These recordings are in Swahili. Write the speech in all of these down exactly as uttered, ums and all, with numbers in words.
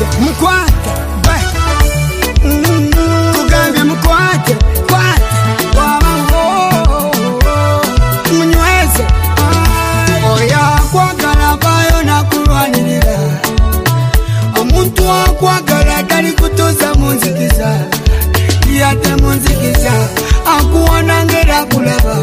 mkwate mkwate kugambye mkwate kwate wabo munyweze oya kwagala bayo nakulwanirira omuntu akwagala tali kutuza munzikiza yate munzikiza akuwana ngera kulaba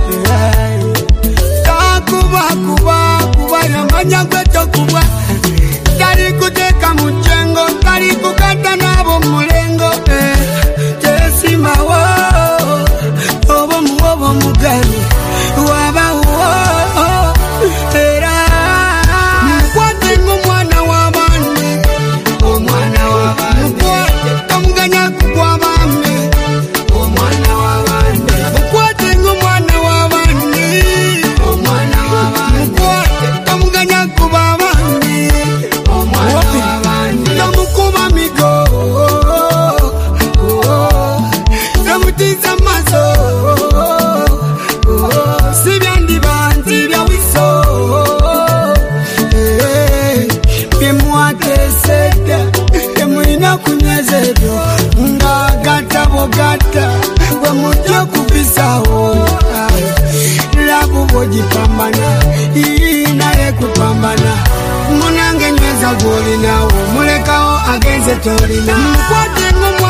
takuba kuba kuba yamanya kweto kuba tali kuteka mujengo tali kukata nabo mulengo tesima wo obo muobo mugani waba wo era mkwate ngumwana wabandi omwana wabandi tamganya kwa bambi omwana wabandi mkwate ngumwana wabandi omwana wabandi mkwate tamganya kwa bambi omwana wabandi namukuba migo namutiza mazo sibyandi banzi bya wiso bimwate seta emuina kunyezebyo nga gata bogata we mutyo kubisawo labu bojipambana inaye kupambana munange nyweza golinawo mulekawo agenze tolina mkwate